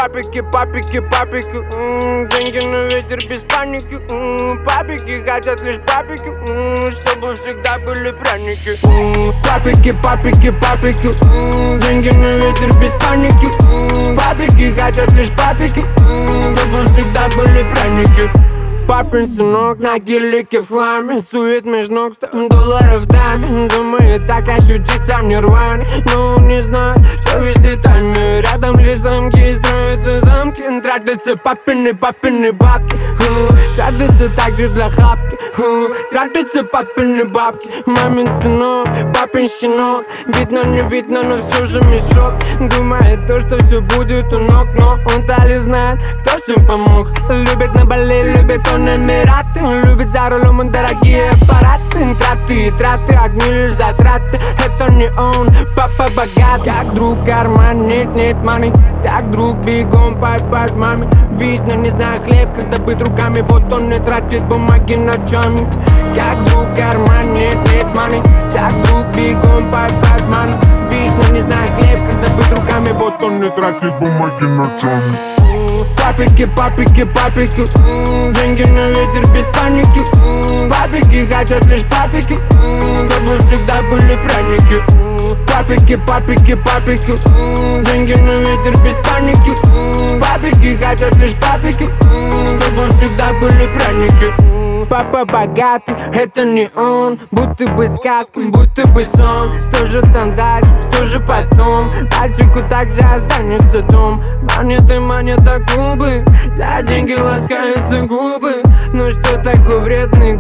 Папики, папики, папики, деньги на ветер без паники. Папики хотят лишь папики, чтобы всегда были пряники. Папики, папики, папики, деньги на ветер без паники. Папики хотят лишь папики, чтобы всегда были пряники. Папин сынок на гелике в хламе, сует меж ног $100 в даме. Думает так ощутиться в нирване, но он не знает, что везде тайны. Рядом лишь замки, строятся замки. Тратятся папины бабки, тратятся также для хапки. Тратятся папины бабки. Мамин сынок, папин щенок. Видно, не видно, но все же мешок. Думает то, что все будет у ног, но он-то лишь знает, кто всем помог. Любит на Бали, любит он Эмираты. Он любит за рулем и дорогие аппараты. Траты и траты, одни лишь затраты. Это не он, папа богат. Как друг карман, нет money. Так друг бегом пайпать маме. Видно, не знаю хлеб, когда быть руками. Вот он не тратит бумаги ночами. Как друг карман, нет money. Так друг бегом пайпать маме. Видно, не знаю хлеб, когда быть руками. Вот он не тратит бумаги ночами. Папики, папики, папики, деньги на ветер без паники. Папики хотят лишь папики, чтобы всегда были пряники. Папики, папики, папики, деньги на ветер без паники. Папики хотят лишь папики, чтобы всегда были пряники. Папа богатый, это не он. Будто бы сказка, будто бы сон. Что же там дальше, что же потом? Мальчику также останется дом. Монета, губы. За деньги ласкаются губы. Ну что такое вредный,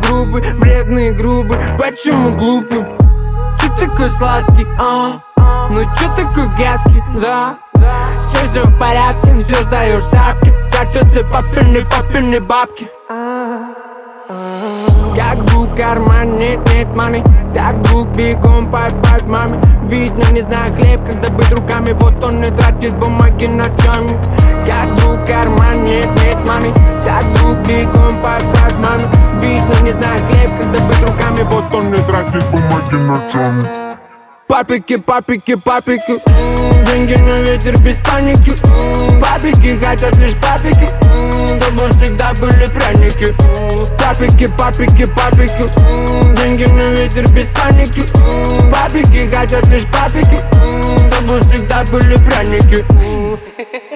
грубый? Почему глупый? Чё такой сладкий, ну чё такой гадкий, да? Чё все в порядке, все сдаешь тапки. Тратятся папины бабки. Как друг карман, нет money. Так друг бегом пайпать маме. Видно, не знаю хлеб, когда быть руками. Вот он не тратит бумаги ночами. Как друг карман, нет money. Так друг бегом пайпать маме. Видно, не знаю хлеб, когда быть руками. Вот он не тратит бумаги ночами. Папики, папики, папики, деньги на ветер без паники. Папики хотят лишь папики, чтобы всегда были пряники. Папики, папики, папики, деньги на ветер без паники. Папики хотят лишь папики, чтобы всегда были пряники.